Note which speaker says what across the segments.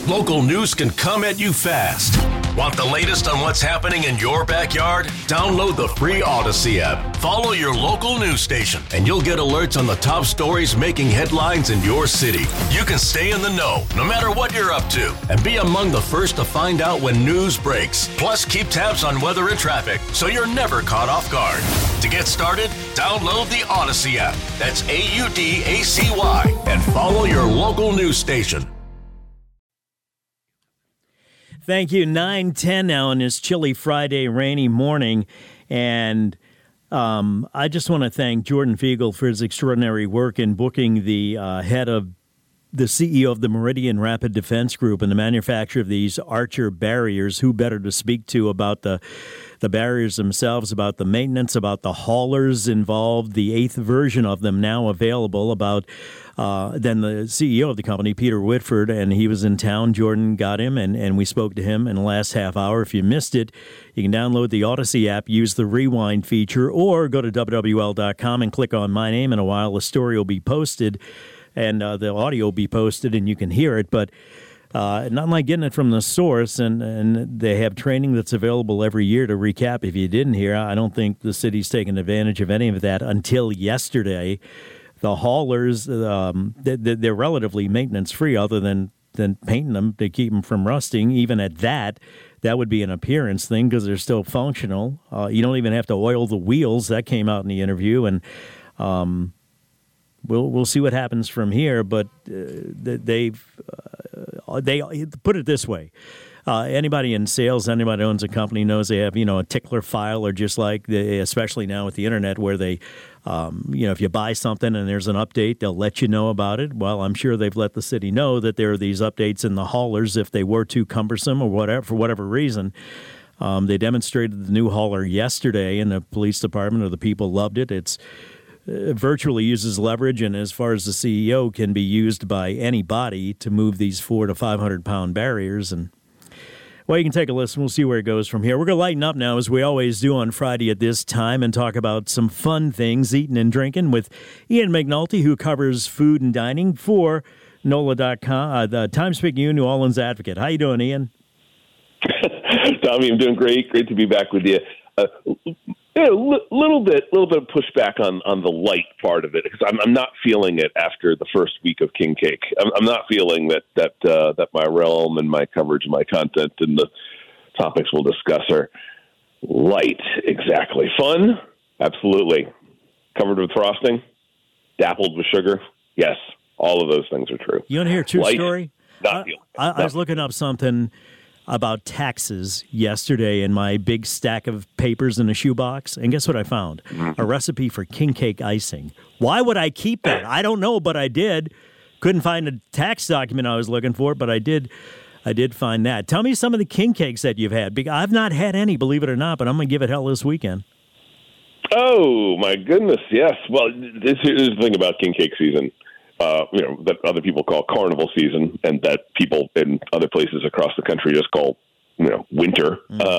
Speaker 1: Local news can come at you fast. Want the latest on what's happening in your backyard? Download the free Odyssey app. Follow your local news station, and you'll get alerts on the top stories making headlines in your city. You can stay in the know, no matter what you're up to, and be among the first to find out when news breaks. Plus, keep tabs on weather and traffic, so you're never caught off guard. To get started, download the Odyssey app. That's AUDACY, and follow your local news station.
Speaker 2: Thank you. 9:10 now on this chilly Friday, rainy morning. And I just want to thank Jordan Fiegel for his extraordinary work in booking the head of the CEO of the Meridian Rapid Defense Group and the manufacturer of these Archer barriers. Who better to speak to about the barriers themselves, about the maintenance, about the haulers involved, the 8th version of them now available, about then the CEO of the company, Peter Whitford, and he was in town. Jordan got him, and we spoke to him in the last half hour. If you missed it, you can download the Odyssey app, use the rewind feature, or go to WWL.com and click on my name. In a while, the story will be posted, and the audio will be posted, and you can hear it. But not like getting it from the source, and they have training that's available every year to recap. If you didn't hear, I don't think the city's taken advantage of any of that until yesterday. The haulers, they're relatively maintenance-free other than painting them to keep them from rusting. Even at that would be an appearance thing because they're still functional. You don't even have to oil the wheels. That came out in the interview, and we'll see what happens from here. But they put it this way. Anybody in sales, anybody who owns a company knows they have, a tickler file, or just like, especially now with the internet, where they, if you buy something and there's an update, they'll let you know about it. Well, I'm sure they've let the city know that there are these updates in the haulers if they were too cumbersome or whatever, for whatever reason. They demonstrated the new hauler yesterday in the police department, or the people loved it. It virtually uses leverage, and as far as the CEO, can be used by anybody to move these 400 to 500 pound barriers. And well, you can take a listen. We'll see where it goes from here. We're going to lighten up now, as we always do on Friday at this time, and talk about some fun things, eating and drinking, with Ian McNulty, who covers food and dining for NOLA.com, the Times-Picayune New Orleans Advocate. How you doing, Ian?
Speaker 3: Tommy, I'm doing great. Great to be back with you. Little bit of pushback on the light part of it, because I'm not feeling it after the first week of King Cake. I'm not feeling that my realm and my coverage and my content and the topics we'll discuss are light. Exactly. Fun? Absolutely. Covered with frosting? Dappled with sugar? Yes. All of those things are true.
Speaker 2: You want to hear a true
Speaker 3: light,
Speaker 2: story? I was looking up something about taxes yesterday in my big stack of papers in a shoebox, and guess what I found? Mm-hmm. A recipe for king cake icing. Why would I keep that? I don't know, but I did. Couldn't find a tax document I was looking for, but I did find that. Tell me some of the king cakes that you've had. I've not had any, believe it or not, but I'm going to give it hell this weekend.
Speaker 3: Oh, my goodness, yes. Well, this is the thing about king cake season. That other people call carnival season, and that people in other places across the country just call, winter.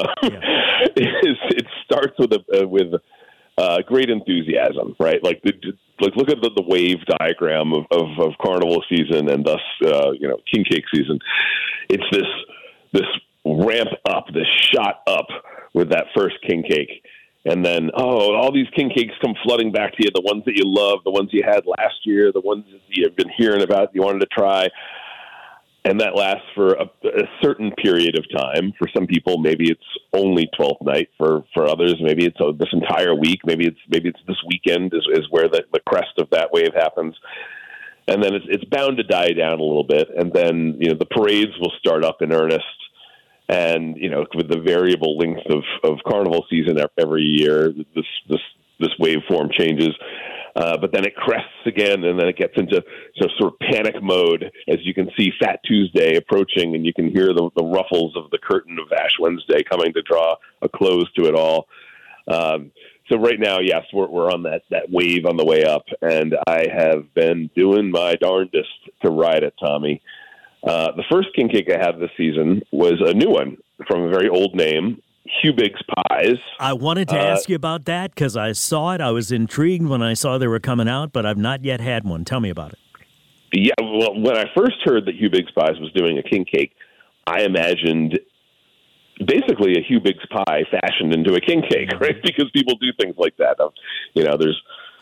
Speaker 3: It starts with great enthusiasm, right? Like look at the wave diagram of carnival season, and thus, king cake season. It's this ramp up, this shot up with that first king cake. And then, all these king cakes come flooding back to you, the ones that you love, the ones you had last year, the ones that you've been hearing about, you wanted to try. And that lasts for a certain period of time. For some people, maybe it's only 12th night. For others, maybe it's this entire week. Maybe it's this weekend is where the crest of that wave happens. And then it's bound to die down a little bit. And then, the parades will start up in earnest. And, with the variable length of carnival season every year, this waveform changes. But then it crests again, and then it gets into sort of panic mode as you can see Fat Tuesday approaching, and you can hear the ruffles of the curtain of Ash Wednesday coming to draw a close to it all. So right now, yes, we're on that wave on the way up, and I have been doing my darndest to ride it, Tommy. The first king cake I had this season was a new one from a very old name, Hubig's Pies.
Speaker 2: I wanted to ask you about that because I saw it. I was intrigued when I saw they were coming out, but I've not yet had one. Tell me about it.
Speaker 3: Yeah, well, when I first heard that Hugh Biggs Pies was doing a king cake, I imagined basically a Hugh Biggs pie fashioned into a king cake, right? Because people do things like that. There's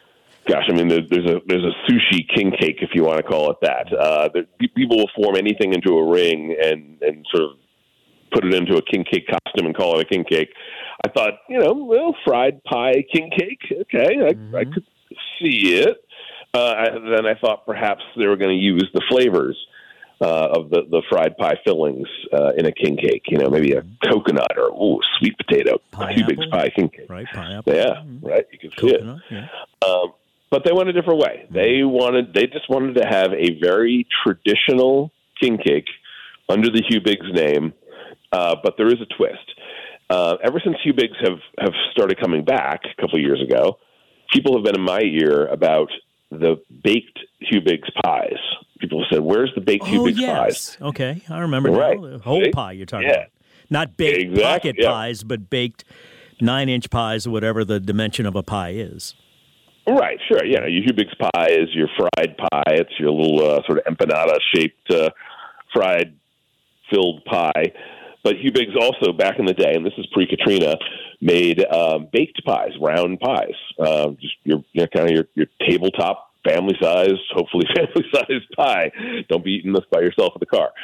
Speaker 3: a sushi king cake, if you want to call it that. People will form anything into a ring and sort of put it into a king cake costume and call it a king cake. I thought, fried pie king cake. Okay, I could see it. Then I thought perhaps they were going to use the flavors of the fried pie fillings in a king cake. Maybe a coconut or sweet potato. Hugh Biggs pie king cake.
Speaker 2: Right, pineapple.
Speaker 3: Yeah, right. You can see
Speaker 2: coconut,
Speaker 3: it.
Speaker 2: Yeah.
Speaker 3: But they went a different way. They just wanted to have a very traditional king cake under the Hugh Biggs name. But there is a twist. Ever since Hugh Biggs have started coming back a couple of years ago, people have been in my ear about the baked Hugh Biggs pies. People have said, "Where's the baked Hugh Biggs pies?"
Speaker 2: Okay, I remember
Speaker 3: right.
Speaker 2: now. The whole pie you're talking about. Not baked pocket pies, but baked 9-inch pies or whatever the dimension of a pie is.
Speaker 3: Right, sure. Yeah, your Hugh Biggs pie is your fried pie. It's your little sort of empanada-shaped fried filled pie. But Hugh Biggs also, back in the day, and this is pre-Katrina, made baked pies, round pies. Just your tabletop, family-sized, hopefully family-sized pie. Don't be eating this by yourself in the car.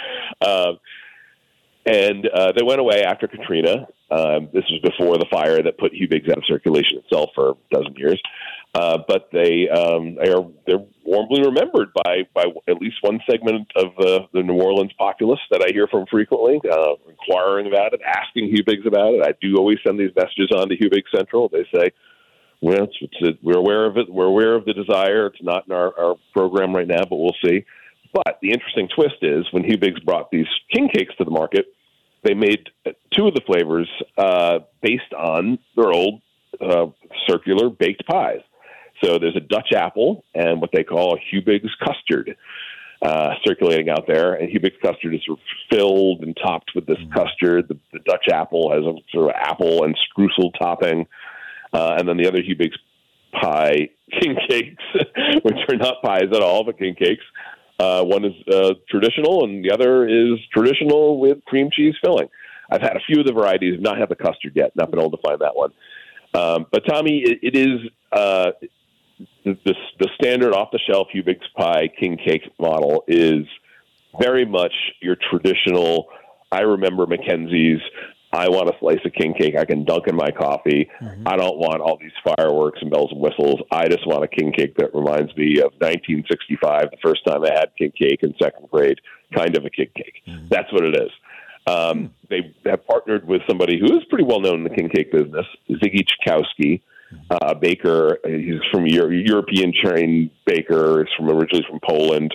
Speaker 3: And they went away after Katrina. This was before the fire that put Hugh Biggs out of circulation itself for a dozen years. But they're warmly remembered by at least one segment of the New Orleans populace that I hear from frequently, inquiring about it, asking Hugh Biggs about it. I do always send these messages on to Hugh Biggs Central. They say, well, we're aware of it. We're aware of the desire. It's not in our program right now, but we'll see. But the interesting twist is when Hugh Biggs brought these king cakes to the market, they made two of the flavors based on their old circular baked pies. So there's a Dutch apple and what they call a Hugh Biggs custard circulating out there. And Hugh Biggs custard is sort of filled and topped with this custard. The Dutch apple has a sort of apple and streusel topping. And then the other Hugh Biggs pie king cakes, which are not pies at all, but king cakes. One is traditional and the other is traditional with cream cheese filling. I've had a few of the varieties, have not had the custard yet, not been able to find that one. But Tommy, it is the standard off-the-shelf Hugh Biggs pie king cake model is very much your traditional. I remember Mackenzie's. I want a slice of king cake I can dunk in my coffee. Mm-hmm. I don't want all these fireworks and bells and whistles. I just want a king cake that reminds me of 1965, the first time I had king cake in second grade, kind of a king cake. Mm-hmm. That's what it is. They have partnered with somebody who is pretty well known in the king cake business, Ziggy Chkowski, a baker. He's from European trained baker. He's originally from Poland.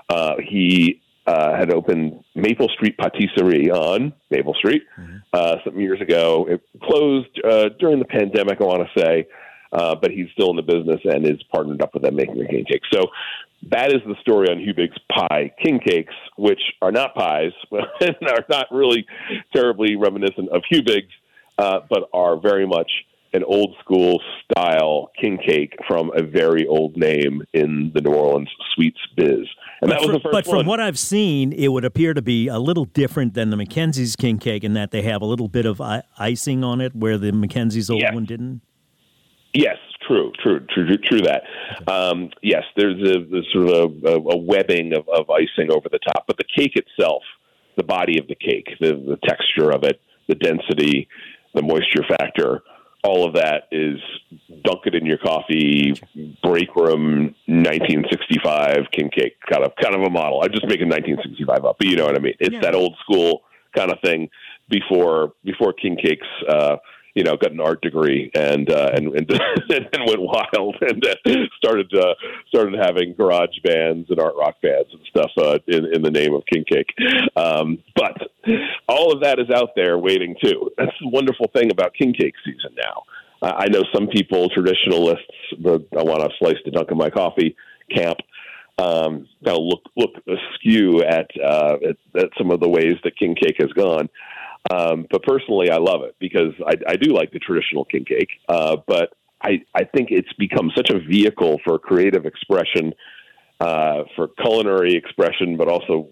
Speaker 3: He had opened Maple Street Patisserie on Maple Street some years ago. It closed during the pandemic, I want to say, but he's still in the business and is partnered up with them making the king cake. So that is the story on Hugh Biggs pie king cakes, which are not pies and are not really terribly reminiscent of Hugh Biggs, but are very much an old school style king cake from a very old name in the New Orleans sweets biz. And that was the first one.
Speaker 2: But from what I've seen, it would appear to be a little different than the Mackenzie's king cake in that they have a little bit of icing on it where the Mackenzie's old one didn't.
Speaker 3: Yes, true that. Okay. Yes, there's a sort of a webbing of icing over the top, but the cake itself, the body of the cake, the texture of it, the density, the moisture factor, all of that is dunk it in your coffee, break room, 1965 king cake, kind of a model. I'm just making 1965 up, but you know what I mean. It's that old school kind of thing before king cakes, got an art degree and went wild and started having garage bands and art rock bands and stuff in the name of king cake. But all of that is out there waiting too. That's the wonderful thing about king cake season now. I know some people, traditionalists, I want a slice to dunk in my coffee camp, kind of look askew at some of the ways that king cake has gone. But personally, I love it because I do like the traditional king cake. But I think it's become such a vehicle for creative expression for culinary expression, but also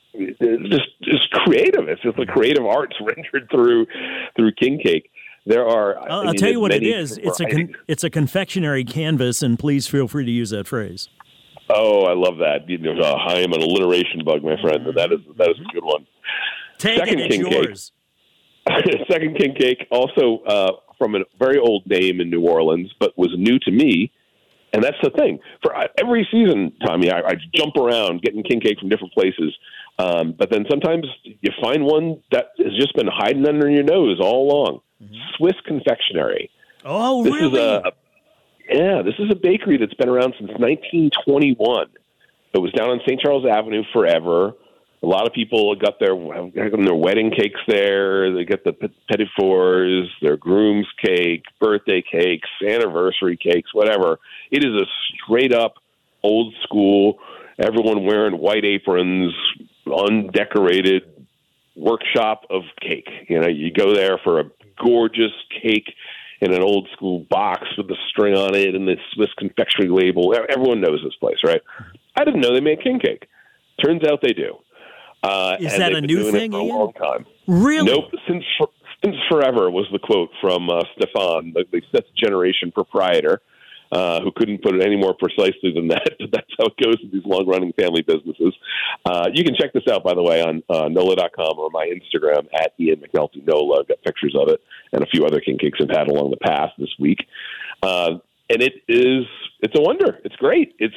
Speaker 3: just creative. It's just the creative arts rendered through king cake. There are.
Speaker 2: I'll tell you what it is. It's a confectionery canvas, and please feel free to use that phrase.
Speaker 3: Oh, I love that. I am an alliteration bug, my friend. That is a good one.
Speaker 2: Second it, it's yours.
Speaker 3: Second king cake, also from a very old name in New Orleans, but was new to me. And that's the thing. For every season, Tommy, I jump around getting king cake from different places. But then sometimes you find one that has just been hiding under your nose all along. Mm-hmm. Swiss Confectionery.
Speaker 2: Oh,
Speaker 3: this
Speaker 2: really?
Speaker 3: This is a bakery that's been around since 1921. It was down on St. Charles Avenue forever. A lot of people got their wedding cakes there. They get the petit fours, their groom's cake, birthday cakes, anniversary cakes, whatever. It is a straight-up, old-school, everyone wearing white aprons, undecorated workshop of cake. You go there for a gorgeous cake in an old-school box with the string on it and the Swiss Confectionery label. Everyone knows this place, right? I didn't know they made king cake. Turns out they do.
Speaker 2: Is that a new thing,
Speaker 3: for a long time.
Speaker 2: Really?
Speaker 3: Nope. Since forever was the quote from Stefan, the fifth generation proprietor, who couldn't put it any more precisely than that. But that's how it goes with these long-running family businesses. You can check this out, by the way, on NOLA.com or my Instagram at Ian McNulty NOLA. I've got pictures of it and a few other king cakes I've had along the path this week. And it's a wonder. It's great. It's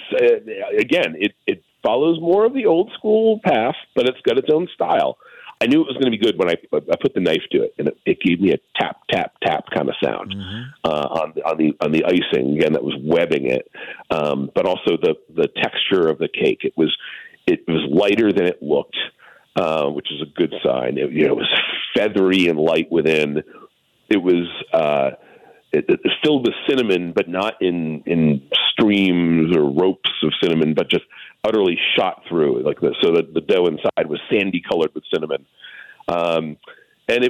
Speaker 3: it follows more of the old school path, but it's got its own style. I knew it was going to be good when I put the knife to it, and it gave me a tap, tap, tap kind of sound on the icing. Again, that was webbing it, but also the texture of the cake. It was lighter than it looked, which is a good sign. It was feathery and light within. It was it filled with cinnamon, but not in streams or ropes of cinnamon, but just utterly shot through so that the dough inside was sandy colored with cinnamon. And it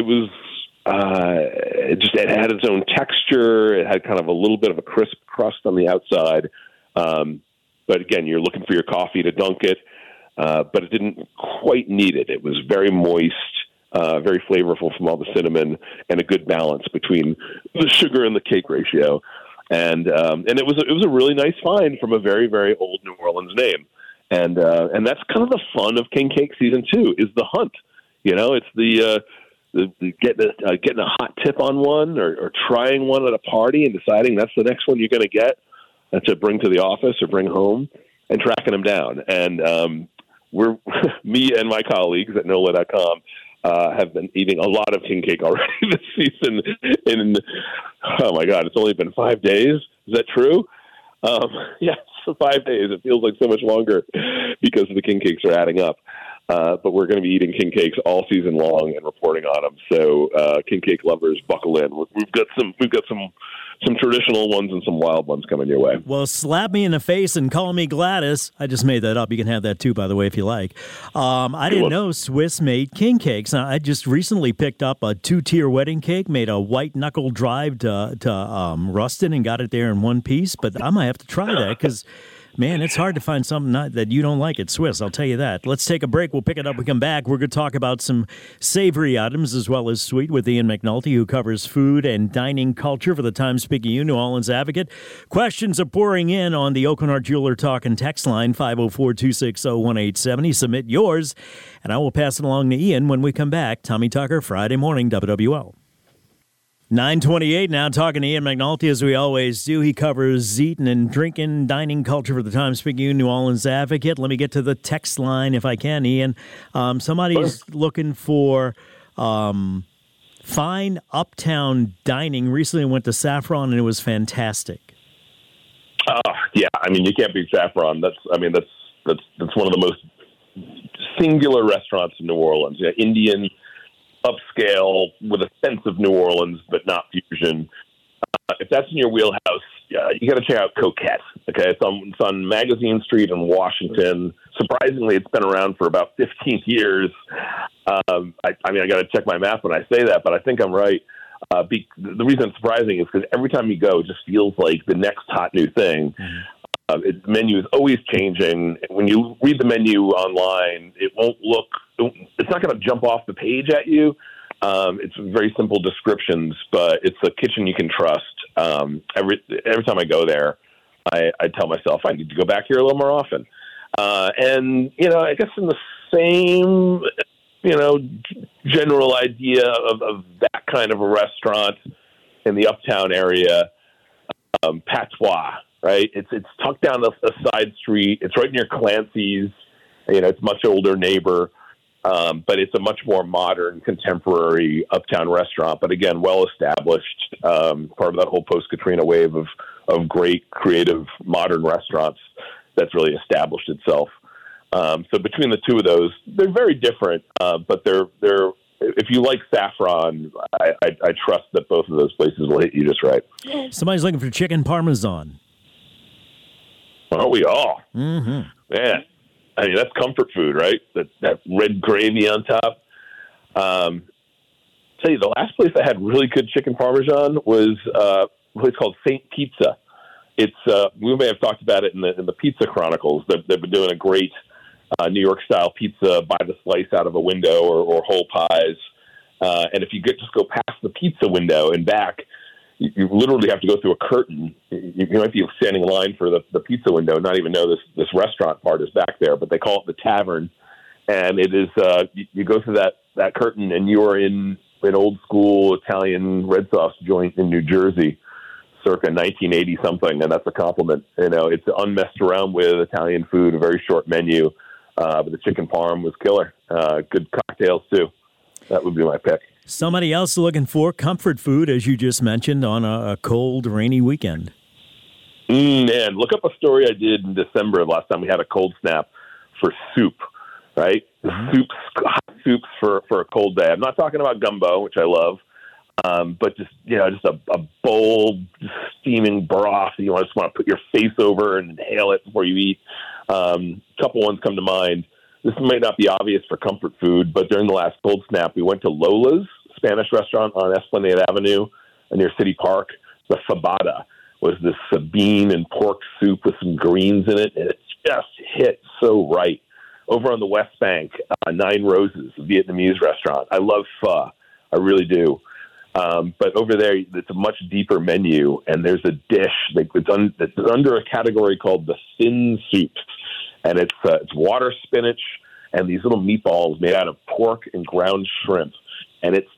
Speaker 3: had its own texture. It had kind of a little bit of a crisp crust on the outside. But again, you're looking for your coffee to dunk it. But it didn't quite need it. It was very moist. Very flavorful from all the cinnamon, and a good balance between the sugar and the cake ratio, and it was a really nice find from a very, very old New Orleans name, and that's kind of the fun of king cake season 2 is the hunt. It's the getting a hot tip on one or trying one at a party and deciding that's the next one you're going to get to bring to the office or bring home, and tracking them down. And we're me and my colleagues at NOLA.com. Have been eating a lot of king cake already this season. Oh my God, it's only been 5 days. Is that true? Yeah, so 5 days. It feels like so much longer because the king cakes are adding up. But we're going to be eating king cakes all season long and reporting on them. So king cake lovers, buckle in. We've got some traditional ones and some wild ones coming your way.
Speaker 2: Well, slap me in the face and call me Gladys. I just made that up. You can have that too, by the way, if you like. I didn't know Swiss made king cakes. I just recently picked up a 2-tier wedding cake, made a white knuckle drive to Ruston and got it there in one piece. But I might have to try that because, man, it's hard to find something that you don't like at Swiss, I'll tell you that. Let's take a break. We'll pick it up. We come back. We're going to talk about some savory items as well as sweet with Ian McNulty, who covers food and dining culture for the Times-Picayune New Orleans Advocate. Questions are pouring in on the Oakenhart Jeweler Talk and Text line, 504-260-1870. Submit yours, and I will pass it along to Ian when we come back. Tommy Tucker, Friday morning, WWL. 9:28 now, talking to Ian McNulty, as we always do. He covers eating and drinking, dining culture for the Times-Picayune New Orleans Advocate. Let me get to the text line if I can, Ian. Somebody's looking for fine uptown dining. Recently went to Saffron, and it was fantastic.
Speaker 3: Yeah, I mean, you can't beat Saffron. That's one of the most singular restaurants in New Orleans. Yeah, Indian, upscale with a sense of New Orleans, but not fusion. If that's in your wheelhouse, you got to check out Coquette. Okay, it's on Magazine Street in Washington. Surprisingly, it's been around for about 15 years. I got to check my math when I say that, but I think I'm right. The reason it's surprising is because every time you go, it just feels like the next hot new thing. The menu is always changing. When you read the menu online, it's not going to jump off the page at you. It's very simple descriptions, but it's a kitchen you can trust. Every time I go there, I tell myself I need to go back here a little more often. And, I guess in the same, general idea of that kind of a restaurant in the Uptown area, Patois, right? It's tucked down a side street. It's right near Clancy's. It's a much older neighbor, but it's a much more modern, contemporary Uptown restaurant. But again, well established, part of that whole post-Katrina wave of great, creative, modern restaurants that's really established itself. So between the two of those, they're very different, but they're. If you like saffron, I trust that both of those places will hit you just right.
Speaker 2: Somebody's looking for chicken parmesan.
Speaker 3: Aren't we all?
Speaker 2: Mm-hmm.
Speaker 3: Man, I mean, that's comfort food, right? That red gravy on top. Tell you, the last place I had really good chicken parmesan was a place called Saint Pizza. It's we may have talked about it in the Pizza Chronicles. They've been doing a great New York style pizza by the slice out of a window or whole pies. And if you just go past the pizza window and back, you literally have to go through a curtain. You might be standing in line for the pizza window, not even know this restaurant part is back there, but they call it the Tavern. And it is, you go through that curtain and you are in an old school Italian red sauce joint in New Jersey, circa 1980 something. And that's a compliment. It's unmessed around with Italian food, a very short menu. But the chicken parm was killer. Good cocktails too. That would be my pick.
Speaker 2: Somebody else looking for comfort food, as you just mentioned, on a cold, rainy weekend.
Speaker 3: Man, look up a story I did in December last time we had a cold snap for soup, right?
Speaker 2: Mm-hmm.
Speaker 3: Hot soups for a cold day. I'm not talking about gumbo, which I love, but just a bowl, steaming broth. You just want to put your face over and inhale it before you eat. A couple ones come to mind. This might not be obvious for comfort food, but during the last cold snap, we went to Lola's Spanish restaurant on Esplanade Avenue near City Park. The fabada was this Sabine and pork soup with some greens in it, and it just hit so right. Over on the West Bank, Nine Roses, a Vietnamese restaurant. I love pho. I really do. But over there, it's a much deeper menu, and there's a dish that's under a category called the thin soup. And it's water spinach and these little meatballs made out of pork and ground shrimp. And it's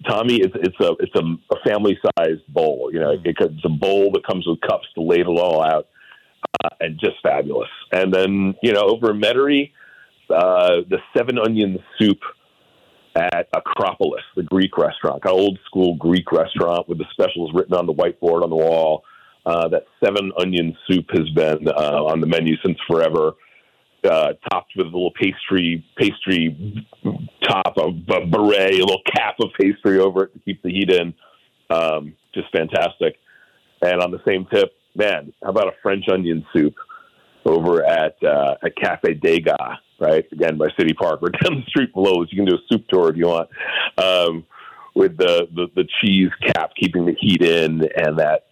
Speaker 3: a family-sized bowl. It's a bowl that comes with cups to ladle all out, and just fabulous. And then, over in Metairie, the 7-onion soup at Acropolis, the Greek restaurant, an old-school Greek restaurant with the specials written on the whiteboard on the wall. That 7-onion soup has been on the menu since forever. Topped with a little pastry top of a beret, a little cap of pastry over it to keep the heat in. Just fantastic. And on the same tip, man, how about a French onion soup over at Cafe Degas, right? Again, by City Park. We're down the street below. So you can do a soup tour if you want. With the cheese cap keeping the heat in, and that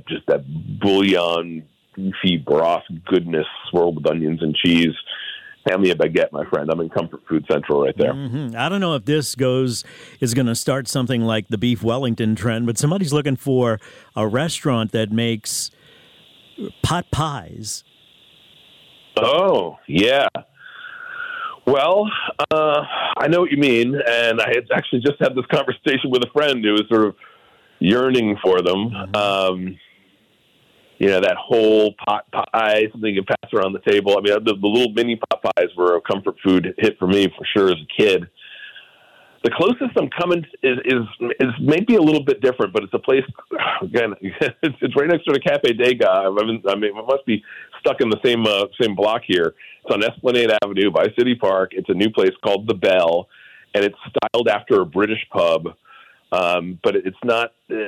Speaker 3: bouillon, beefy broth goodness swirled with onions and cheese. Family a baguette, my friend. I'm in comfort food central right there.
Speaker 2: Mm-hmm. I don't know if this is going to start something like the beef Wellington trend, but somebody's looking for a restaurant that makes pot pies.
Speaker 3: Oh, yeah. Well, I know what you mean, and I had actually just had this conversation with a friend who was sort of yearning for them. Mm-hmm. That whole pot pie, something you can pass around the table. I mean, the little mini pot pies were a comfort food hit for me for sure as a kid. The closest I'm coming is maybe a little bit different, but it's a place, again, it's right next to the Cafe Degas. I mean, it must be stuck in the same block here. It's on Esplanade Avenue by City Park. It's a new place called The Bell, and it's styled after a British pub, but it's not.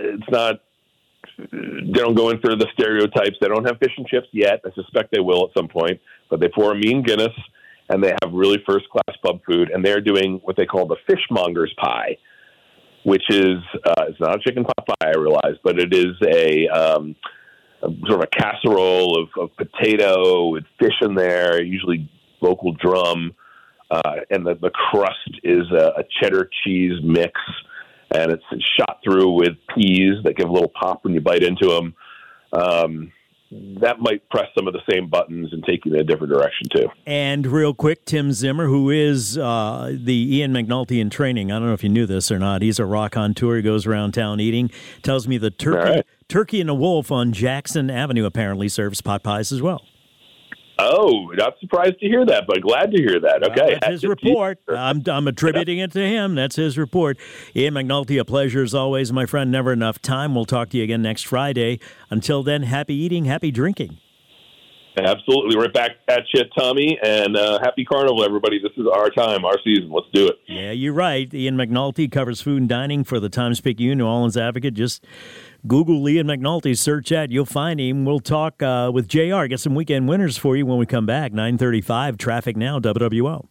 Speaker 3: They don't go in for the stereotypes. They don't have fish and chips yet. I suspect they will at some point. But they pour a mean Guinness, and they have really first-class pub food. And they're doing what they call the fishmonger's pie, which is it's not a chicken pot pie, I realize, but it is sort of a casserole of potato with fish in there, usually local drum, and the crust is a cheddar cheese mix, and it's shot through with peas that give a little pop when you bite into them. That might press some of the same buttons and take you in a different direction, too.
Speaker 2: And real quick, Tim Zimmer, who is the Ian McNulty in training. I don't know if you knew this or not. He's a rock on tour. He goes around town eating. Tells me the Turkey and a Wolf on Jackson Avenue apparently serves pot pies as well.
Speaker 3: Oh, not surprised to hear that, but glad to hear that. Okay.
Speaker 2: That's his report. I'm attributing it to him. That's his report. Ian McNulty, a pleasure as always, my friend. Never enough time. We'll talk to you again next Friday. Until then, happy eating, happy drinking.
Speaker 3: Absolutely. Right back at you, Tommy, and happy Carnival, everybody. This is our time, our season. Let's do it.
Speaker 2: Yeah, you're right. Ian McNulty covers food and dining for the Times-Picayune, New Orleans Advocate. Just Google Ian McNulty, search that, you'll find him. We'll talk with JR, get some weekend winners for you when we come back. 9:35, Traffic Now, WWL.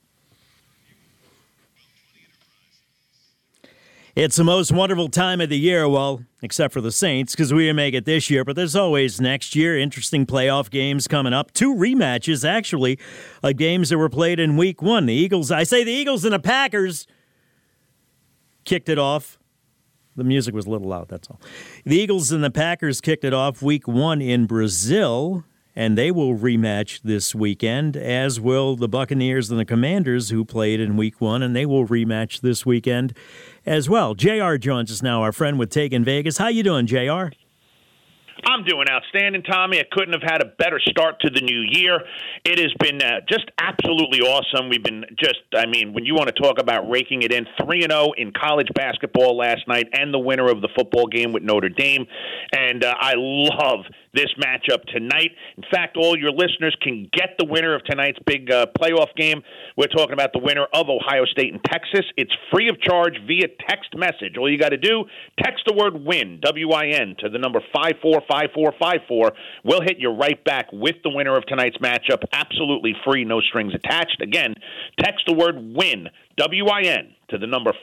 Speaker 2: It's the most wonderful time of the year, well, except for the Saints, because we didn't make it this year, but there's always next year. Interesting playoff games coming up. 2 rematches, actually, of games that were played in Week 1. The Eagles and the Packers kicked it off. The music was a little loud, that's all. The Eagles and the Packers kicked it off Week 1 in Brazil, and they will rematch this weekend, as will the Buccaneers and the Commanders, who played in Week 1, and they will rematch this weekend as well. JR joins us now, our friend with Take in Vegas. How you doing, JR?
Speaker 4: I'm doing outstanding, Tommy. I couldn't have had a better start to the new year. It has been just absolutely awesome. We've been when you want to talk about raking it in, 3-0 in college basketball last night and the winner of the football game with Notre Dame. And I love this matchup tonight. In fact, all your listeners can get the winner of tonight's big playoff game. We're talking about the winner of Ohio State and Texas. It's free of charge via text message. All you got to do, text the word WIN, W-I-N, to the number 545454. We'll hit you right back with the winner of tonight's matchup. Absolutely free, no strings attached. Again, text the word WIN, W-I-N, to the number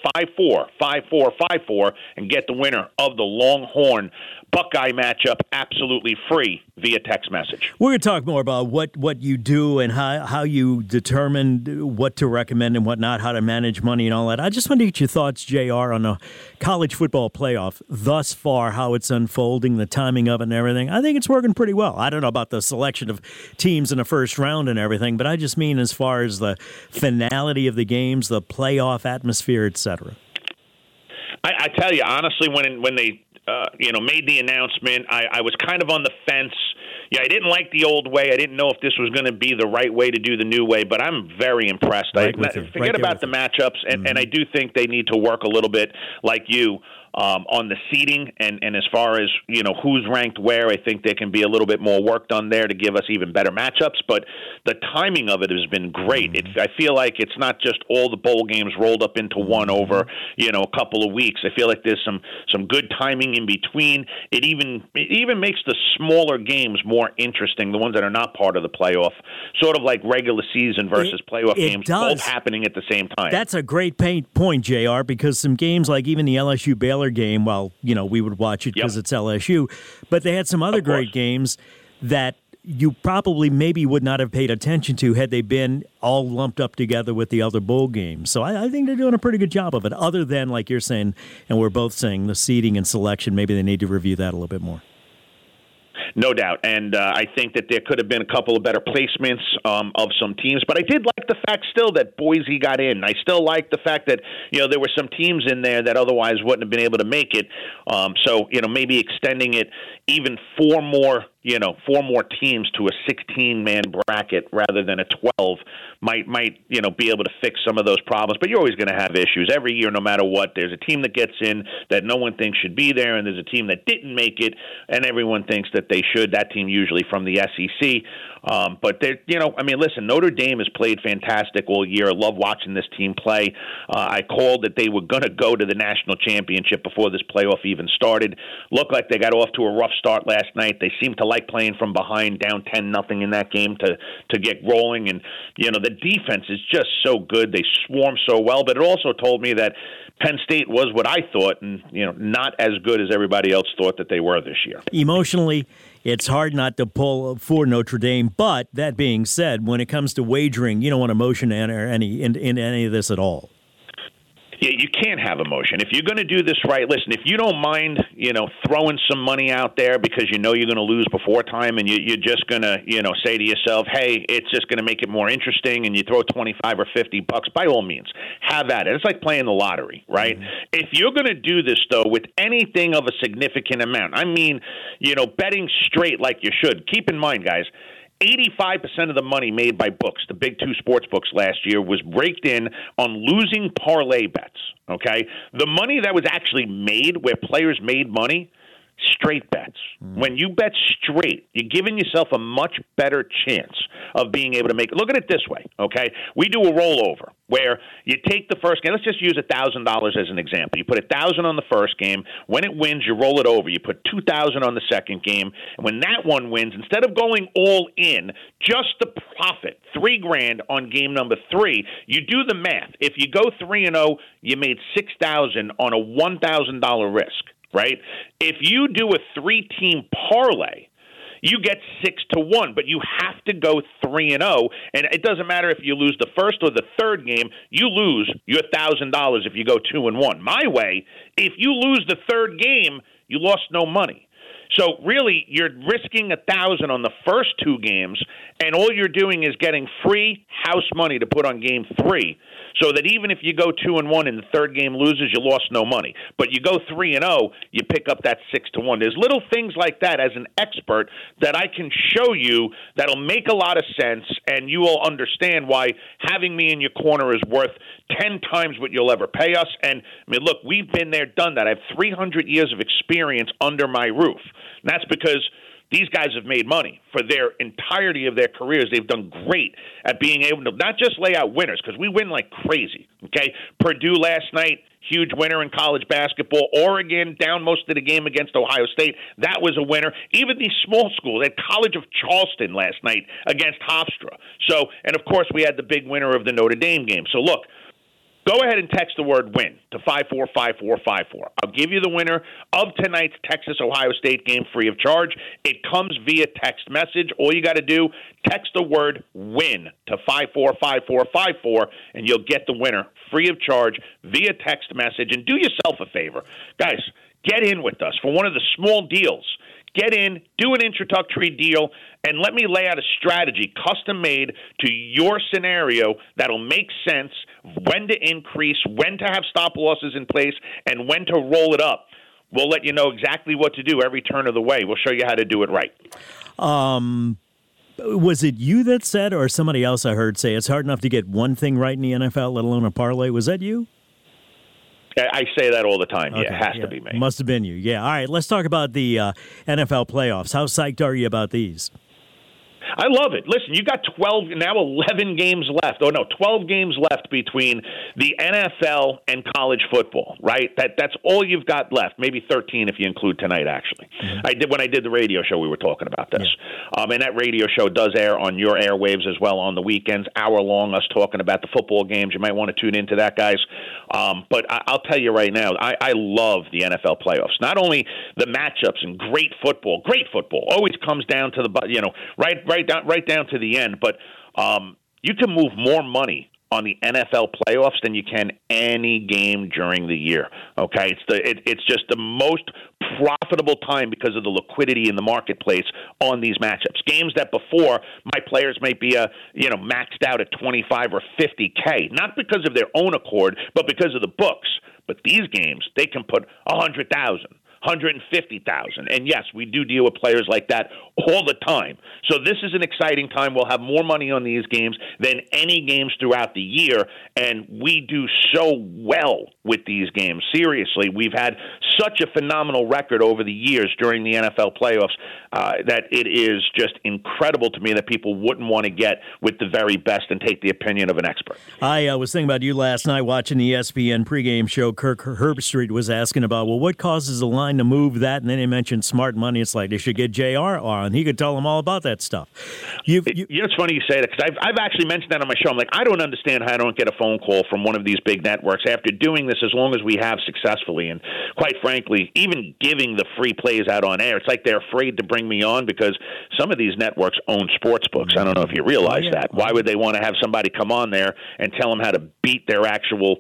Speaker 4: 545454 and get the winner of the Longhorn Buckeye matchup absolutely free via text message.
Speaker 2: We're going to talk more about what you do and how you determine what to recommend and what not, how to manage money and all that. I just want to get your thoughts, JR, on the college football playoff thus far, how it's unfolding, the timing of it and everything. I think it's working pretty well. I don't know about the selection of teams in the first round and everything, but I just mean as far as the finality of the games, the playoff atmosphere, etc.
Speaker 4: I tell you, honestly, when they made the announcement, I was kind of on the fence. Yeah, I didn't like the old way. I didn't know if this was going to be the right way to do the new way, but I'm very impressed. Forget about the matchups, and I do think they need to work a little bit like you on the seeding and as far as, who's ranked where. I think there can be a little bit more work done there to give us even better matchups, but the timing of it has been great. I feel like it's not just all the bowl games rolled up into one over, a couple of weeks. I feel like there's some good timing in between. It even makes the smaller games more interesting, the ones that are not part of the playoff, sort of like regular season versus playoff games, both happening at the same time.
Speaker 2: That's a great point, JR, because some games like even the LSU Baylor game, we would watch it because it's LSU, but they had some other great games that you probably maybe would not have paid attention to had they been all lumped up together with the other bowl games. So I think they're doing a pretty good job of it, other than, like you're saying, and we're both saying, the seeding and selection. Maybe they need to review that a little bit more.
Speaker 4: No doubt. And I think that there could have been a couple of better placements of some teams. But I did like the fact still that Boise got in. I still like the fact that, there were some teams in there that otherwise wouldn't have been able to make it. So maybe extending it even four more teams to a 16-man bracket rather than a 12 might be able to fix some of those problems. But you're always going to have issues every year, no matter what. There's a team that gets in that no one thinks should be there, and there's a team that didn't make it, and everyone thinks that they should. That team usually from the SEC. But listen, Notre Dame has played fantastic all year. I love watching this team play. I called that they were going to go to the national championship before this playoff even started. Looked like they got off to a rough start last night. They seemed to like playing from behind, down 10-0 in that game to get rolling. And, the defense is just so good. They swarm so well. But it also told me that Penn State was what I thought, and not as good as everybody else thought that they were this year.
Speaker 2: Emotionally, it's hard not to pull for Notre Dame. But that being said, when it comes to wagering, you don't want emotion to enter in any of this at all.
Speaker 4: Yeah, you can't have emotion. If you're going to do this right, listen, if you don't mind, throwing some money out there because you're going to lose before time and you're just going to, say to yourself, hey, it's just going to make it more interesting, and you throw 25 or $50, by all means, have at it. It's like playing the lottery, right? Mm-hmm. If you're going to do this, though, with anything of a significant amount, I mean, betting straight like you should, keep in mind, guys, 85% of the money made by books, the big two sports books last year, was raked in on losing parlay bets, okay? The money that was actually made, where players made money, straight bets. When you bet straight, you're giving yourself a much better chance of being able to make it. Look at it this way, okay? We do a rollover where you take the first game. Let's just use $1,000 as an example. You put $1,000 on the first game. When it wins, you roll it over. You put $2,000 on the second game. And when that one wins, instead of going all in, just the profit, $3,000 on game number 3, you do the math. If you go 3-0, you made $6,000 on a $1,000 risk. Right? If you do a 3-team parlay, you get 6-1, but you have to go 3-0, and it doesn't matter if you lose the first or the third game. You lose your $1,000 if you go 2-1. My way, if you lose the third game, you lost no money. So really, you're risking $1,000 on the first 2 games, and all you're doing is getting free house money to put on game 3. So that even if you go 2-1 and the third game loses, you lost no money. But you go 3-0, you pick up that 6-1. There's little things like that as an expert that I can show you that'll make a lot of sense, and you will understand why having me in your corner is worth 10 times what you'll ever pay us. And I mean, look, we've been there, done that. I have 300 years of experience under my roof. And that's because these guys have made money for their entirety of their careers. They've done great at being able to not just lay out winners, because we win like crazy, okay? Purdue last night, huge winner in college basketball. Oregon down most of the game against Ohio State. That was a winner. Even these small schools, at College of Charleston last night against Hofstra. So, and of course, we had the big winner of the Notre Dame game. So look, go ahead and text the word WIN to 545454. I'll give you the winner of tonight's Texas-Ohio State game free of charge. It comes via text message. All you got to do, text the word WIN to 545454, and you'll get the winner free of charge via text message. And do yourself a favor. Guys, get in with us for one of the small deals. Get in, do an introductory deal, and let me lay out a strategy custom-made to your scenario that'll make sense, when to increase, when to have stop losses in place, and when to roll it up. We'll let you know exactly what to do every turn of the way. We'll show you how to do it right.
Speaker 2: Was it you that said, or somebody else I heard say, it's hard enough to get one thing right in the NFL, let alone a parlay? Was that you?
Speaker 4: I say that all the time.
Speaker 2: Okay,
Speaker 4: yeah, it has to be me.
Speaker 2: Must have been you. Yeah. All right, let's talk about the NFL playoffs. How psyched are you about these?
Speaker 4: I love it. Listen, you got 11 games left. 12 games left between the NFL and college football, right? That's all you've got left. Maybe 13 if you include tonight, actually. Mm-hmm. When I did the radio show, we were talking about this. Yeah. And that radio show does air on your airwaves as well on the weekends, hour-long, us talking about the football games. You might want to tune into that, guys. But I'll tell you right now, I love the NFL playoffs. Not only the matchups and great football always comes down to the, right down to the end. But you can move more money on the NFL playoffs than you can any game during the year. Okay, it's just the most profitable time because of the liquidity in the marketplace on these matchups. Games that before my players might be maxed out at 25 or 50K, not because of their own accord, but because of the books. But these games, they can put 100,000. 150,000. And yes, we do deal with players like that all the time. So this is an exciting time. We'll have more money on these games than any games throughout the year, and we do so well with these games. Seriously, we've had such a phenomenal record over the years during the NFL playoffs that it is just incredible to me that people wouldn't want to get with the very best and take the opinion of an expert.
Speaker 2: I was thinking about you last night watching the ESPN pregame show. Kirk Herbstreit was asking about, well, what causes the line trying to move that, and then they mentioned smart money. It's like they should get JR on. He could tell them all about that stuff.
Speaker 4: You know, it's funny you say that, because I've actually mentioned that on my show. I'm like, I don't understand how I don't get a phone call from one of these big networks after doing this as long as we have successfully. And quite frankly, even giving the free plays out on air, it's like they're afraid to bring me on because some of these networks own sports books. I don't know if you realize that. Why would they want to have somebody come on there and tell them how to beat their actual,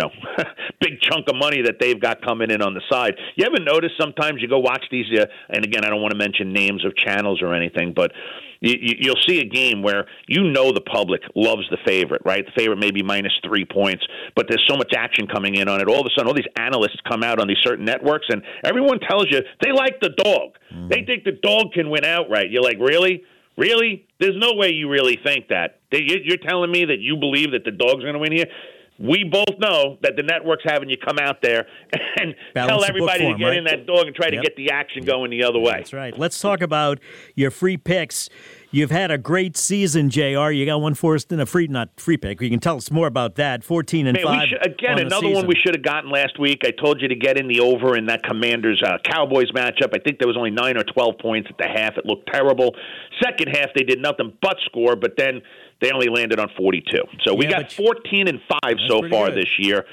Speaker 4: big chunk of money that they've got coming in on the side? You ever notice sometimes you go watch these, and again, I don't want to mention names of channels or anything, but you'll see a game where the public loves the favorite, right? The favorite may be -3 points, but there's so much action coming in on it. All of a sudden, all these analysts come out on these certain networks, and everyone tells you they like the dog. They think the dog can win outright. You're like, really? Really? There's no way you really think that. You're telling me that you believe that the dog's going to win here? We both know that the network's having you come out there and tell everybody to get in that dog and try to get the action going the other way.
Speaker 2: That's right. Let's talk about your free picks. You've had a great season, JR. You got one for us in a not free pick. You can tell us more about that. 14-5.
Speaker 4: Again, another one we should have gotten last week. I told you to get in the over in that Commanders Cowboys matchup. I think there was only 9 or 12 points at the half. It looked terrible. Second half, they did nothing but score, but then they only landed on 42. So we got 14-5 so far this year.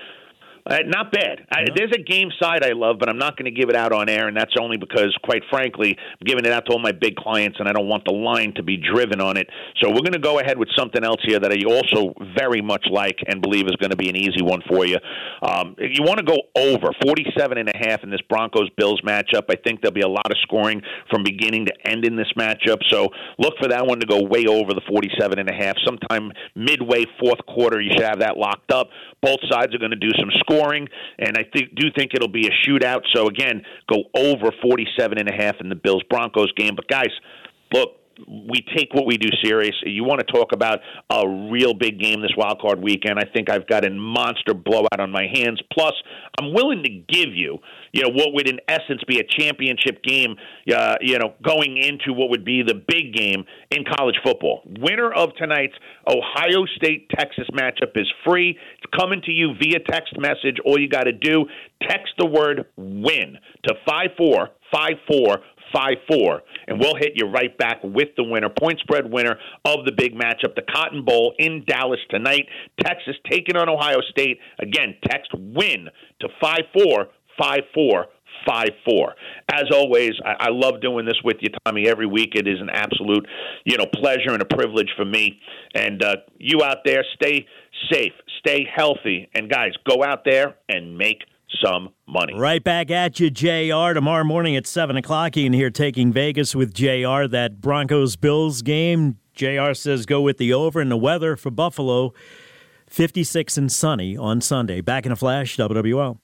Speaker 4: Not bad. There's a game side I love, but I'm not going to give it out on air, and that's only because, quite frankly, I'm giving it out to all my big clients, and I don't want the line to be driven on it. So we're going to go ahead with something else here that I also very much like and believe is going to be an easy one for you. You want to go over 47.5 in this Broncos-Bills matchup. I think there'll be a lot of scoring from beginning to end in this matchup, so look for that one to go way over the 47.5. Sometime midway fourth quarter, you should have that locked up. Both sides are going to do some scoring, and I do think it'll be a shootout. So, again, go over 47.5 in the Bills-Broncos game. But, guys, look, we take what we do serious. You want to talk about a real big game this wild card weekend. I think I've got a monster blowout on my hands. Plus, I'm willing to give you, what would in essence be a championship game, going into what would be the big game in college football. Winner of tonight's Ohio State-Texas matchup is free. It's coming to you via text message. All you got to do, text the word WIN to 545454, and we'll hit you right back with the winner, point spread winner of the big matchup, the Cotton Bowl in Dallas tonight. Texas taking on Ohio State. Again, text WIN to 545454. As always, I love doing this with you, Tommy, every week. It is an absolute, pleasure and a privilege for me. And you out there, stay safe, stay healthy, and guys, go out there and make some money.
Speaker 2: Right back at you, JR. Tomorrow morning at 7 o'clock, you can hear Taking Vegas with JR, that Broncos-Bills game. JR says go with the over, and the weather for Buffalo, 56 and sunny on Sunday. Back in a flash, WWL.